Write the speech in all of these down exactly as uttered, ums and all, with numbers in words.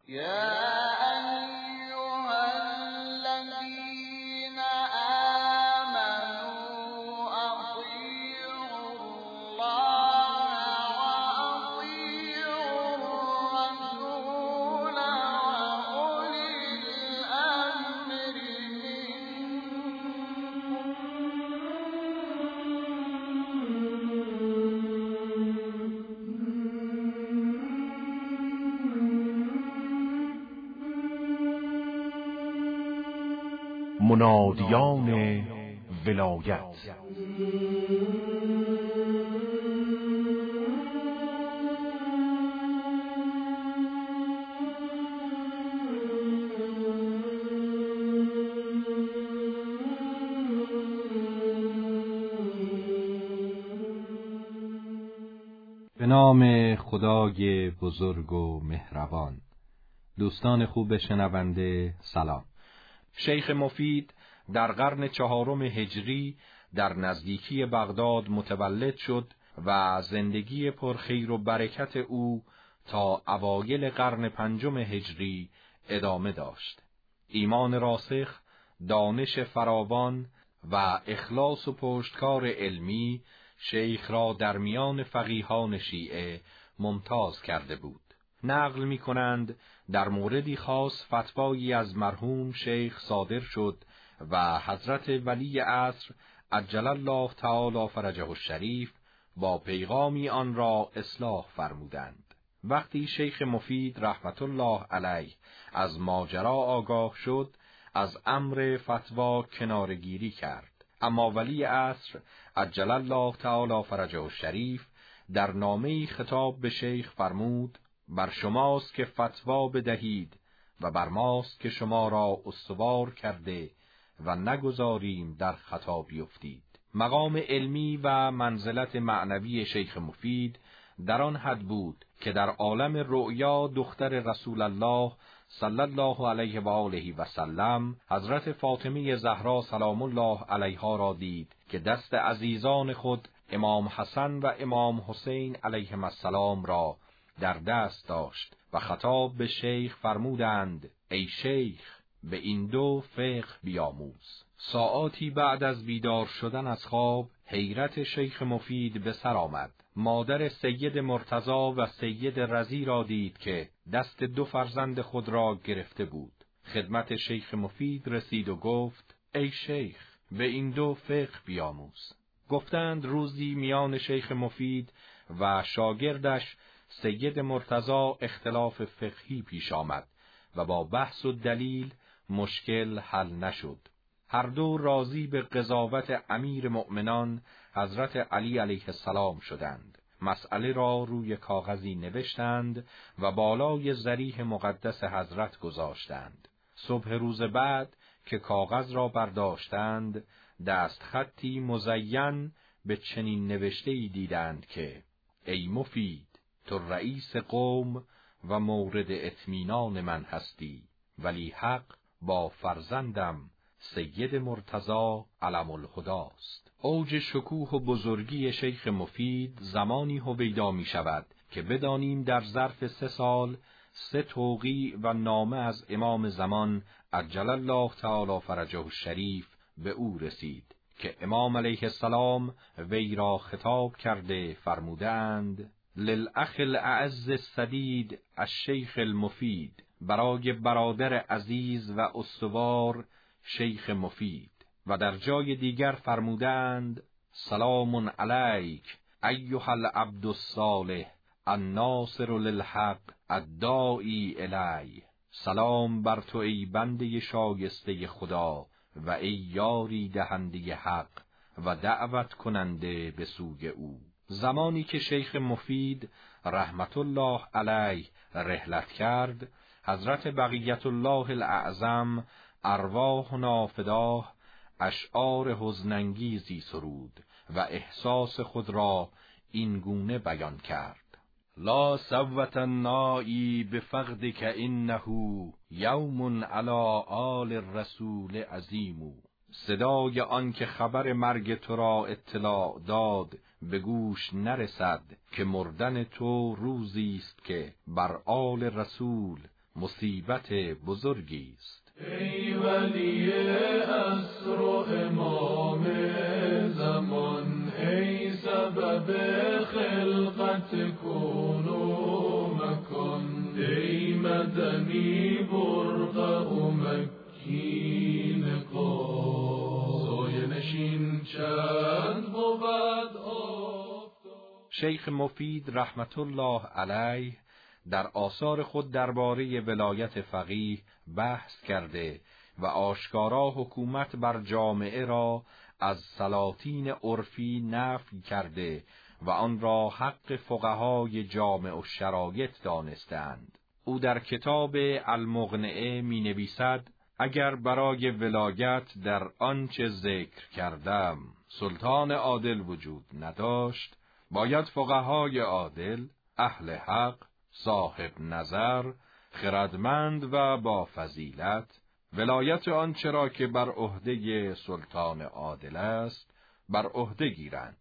منادیان ولایت. به نام خدای بزرگ و مهربان. دوستان خوب شنونده سلام. شیخ مفید در قرن چهارم هجری در نزدیکی بغداد متولد شد و زندگی پرخیر و برکت او تا اوایل قرن پنجم هجری ادامه داشت. ایمان راسخ، دانش فراوان و اخلاص و پشتکار علمی شیخ را در میان فقیهان شیعه ممتاز کرده بود. نقل می کنند در موردی خاص فتوایی از مرحوم شیخ صادر شد و حضرت ولی عصر عجل الله تعالی فرجه الشریف با پیغامی آن را اصلاح فرمودند. وقتی شیخ مفید رحمت الله علیه از ماجرا آگاه شد، از امر فتوا کنارگیری کرد، اما ولی عصر عجل الله تعالی فرجه الشریف در نامه‌ای خطاب به شیخ فرمود: بر شماست که فتوا بدهید و بر ماست که شما را استوار کرده و نگذاریم در خطا بیفتید. مقام علمی و منزلت معنوی شیخ مفید در آن حد بود که در عالم رؤیا دختر رسول الله صلی الله علیه و آله و سلم حضرت فاطمه زهرا سلام الله علیها را دید که دست عزیزان خود امام حسن و امام حسین علیهم السلام را در دست داشت و خطاب به شیخ فرمودند: ای شیخ، به این دو فقه بیاموز. ساعاتی بعد از بیدار شدن از خواب حیرت شیخ مفید به سر آمد. مادر سید مرتضی و سید رضی را دید که دست دو فرزند خود را گرفته بود. خدمت شیخ مفید رسید و گفت: ای شیخ، به این دو فقه بیاموز. گفتند روزی میان شیخ مفید و شاگردش سید مرتضی اختلاف فقهی پیش آمد و با بحث و دلیل مشکل حل نشد. هر دو راضی به قضاوت امیر مؤمنان حضرت علی علیه السلام شدند. مسئله را روی کاغذی نوشتند و بالای ضریح مقدس حضرت گذاشتند. صبح روز بعد که کاغذ را برداشتند، دست خطی مزین به چنین نوشته‌ای دیدند که: ای مفید، تو رئیس قوم و مورد اطمینان من هستی، ولی حق با فرزندم سید مرتضی علم الهداست. اوج شکوه و بزرگی شیخ مفید زمانی هویدا می شود که بدانیم در ظرف سه سال سه توقیع و نامه از امام زمان عجل الله تعالی فرجه الشریف به او رسید که امام علیه السلام وی را خطاب کرده فرمودند: للاخ الاعز السدید الشیخ المفید، برای برادر عزیز و استوار شیخ مفید. و در جای دیگر فرمودند: سلام علیک ایها العبد الصالح الناصر للحق الداعی الی. سلام بر تو ای بنده شایسته خدا و ای یاری دهنده حق و دعوت کننده به سوی او. زمانی که شیخ مفید رحمت الله علیه رحلت کرد، حضرت بقیت الله الاعظم ارواحنا فداه اشعار حزن‌انگیزی سرود و احساس خود را این گونه بیان کرد: لا سوة النائی بفقدک انه یوم علی آل الرسول عظیم. صدای آن که خبر مرگ تو را اطلاع داد به گوش نرسد که مردن تو روزی است که بر آل رسول مصیبت بزرگی است. ای ولی عصر و امام زمان، ای سبب خلقت کون و مکان، ای مدنی برقع و مکین قاف، سایه نشین چند بود آفتاب. شیخ مفید رحمت الله علیه در آثار خود درباره ولایت فقیه بحث کرده و آشکارا حکومت بر جامعه را از سلاطین عرفی نفی کرده و آن را حق فقهای جامع و شرایط دانستند. او در کتاب المغنعه می نویسد: اگر برای ولایت در آنچه ذکر کردم سلطان عادل وجود نداشت، باید فقهای عادل، اهل حق، صاحب نظر، خردمند و با فضیلت ولایت آنچه را که بر عهده سلطان عادل است بر عهده گیرند.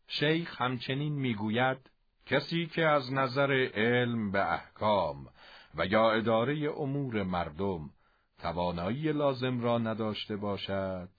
شیخ همچنین میگوید: کسی که از نظر علم به احکام و یا اداره امور مردم توانایی لازم را نداشته باشد،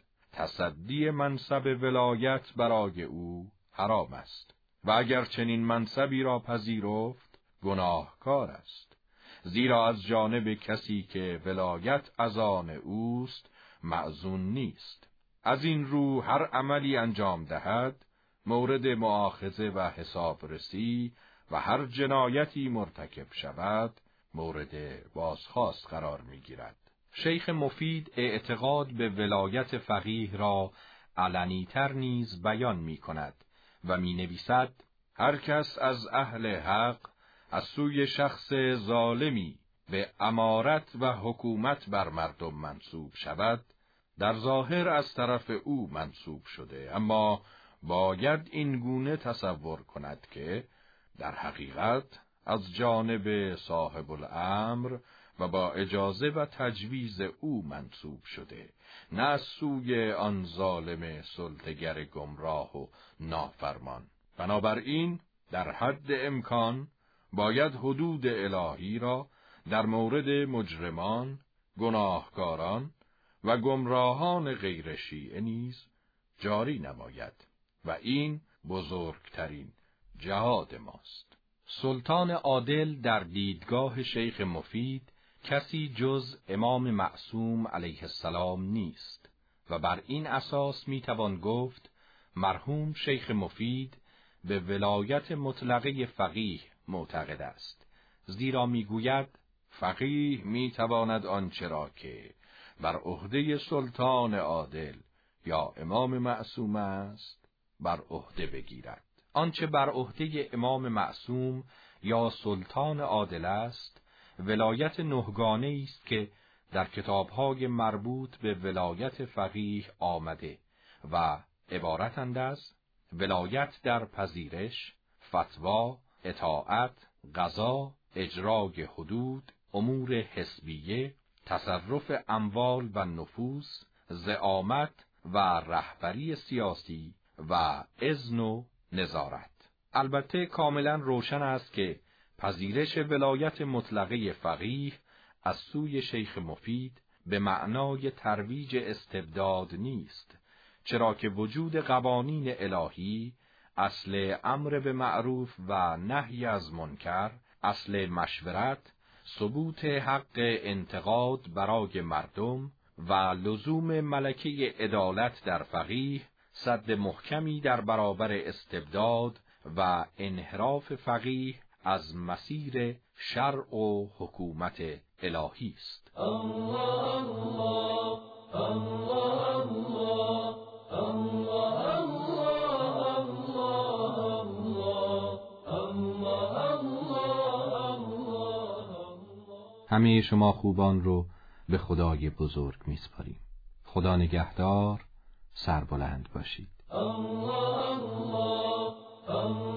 تصدی منصب ولایت برای او حرام است و اگر چنین منصبی را پذیرفت گناهکار است، زیرا از جانب کسی که ولایت از آن اوست مأذون نیست. از این رو هر عملی انجام دهد مورد مؤاخذه و حسابرسی و هر جنایتی مرتکب شود مورد بازخواست قرار می‌گیرد. شیخ مفید اعتقاد به ولایت فقیه را علنی‌تر نیز بیان می‌کند و می‌نویسد: هر کس از اهل حق از سوی شخص ظالمی به امارت و حکومت بر مردم منصوب شود، در ظاهر از طرف او منصوب شده، اما باید این گونه تصور کند که در حقیقت از جانب صاحب الامر و با اجازه و تجویز او منصوب شده، نه از سوی آن ظالم سلطه‌گر گمراه و نافرمان. بنابراین در حد امکان باید حدود الهی را در مورد مجرمان، گناهکاران و گمراهان غیر شیعه نیز جاری نماید و این بزرگترین جهاد ماست. سلطان عادل در دیدگاه شیخ مفید کسی جز امام معصوم علیه السلام نیست و بر این اساس میتوان گفت مرحوم شیخ مفید به ولایت مطلقه فقیه معتقد است، زیرا میگوید فقیه میتواند آنچه را که بر عهده سلطان عادل یا امام معصوم است بر عهده بگیرد. آنچه بر عهده امام معصوم یا سلطان عادل است ولایت نهگانه است که در کتاب‌های مربوط به ولایت فقیه آمده و عبارتند از ولایت در پذیرش، فتوا، اطاعت، قضا، اجرای حدود، امور حسبیه، تصرف اموال و نفوذ، زعامت و رهبری سیاسی و اذن و نظارت. البته کاملا روشن است که پذیرش ولایت مطلقه فقیه از سوی شیخ مفید به معنای ترویج استبداد نیست، چرا که وجود قوانین الهی، اصل امر به معروف و نهی از منکر، اصل مشورت، ثبوت حق انتقاد برای مردم و لزوم ملکه عدالت در فقیه سد محکمی در برابر استبداد و انحراف فقیه از مسیر شرع و حکومت الهی است. الله الله الله الله همه شما خوبان رو به خدای بزرگ میسپاریم. خدا نگهدار، سربلند باشید. الله الله الله